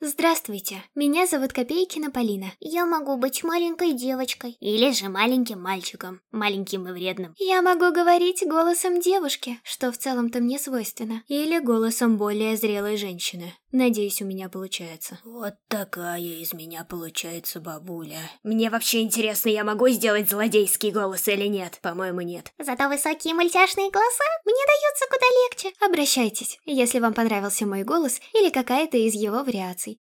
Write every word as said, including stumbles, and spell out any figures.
Здравствуйте, меня зовут Копейкина Полина. Я могу быть маленькой девочкой. Или же маленьким мальчиком. Маленьким и вредным. Я могу говорить голосом девушки, что в целом-то мне свойственно. Или голосом более зрелой женщины. Надеюсь, у меня получается. Вот такая из меня получается бабуля. Мне вообще интересно, я могу сделать злодейский голос или нет? По-моему, нет. Зато высокие мультяшные голоса мне даются куда легче. Обращайтесь, если вам понравился мой голос или какая-то из его вариаций.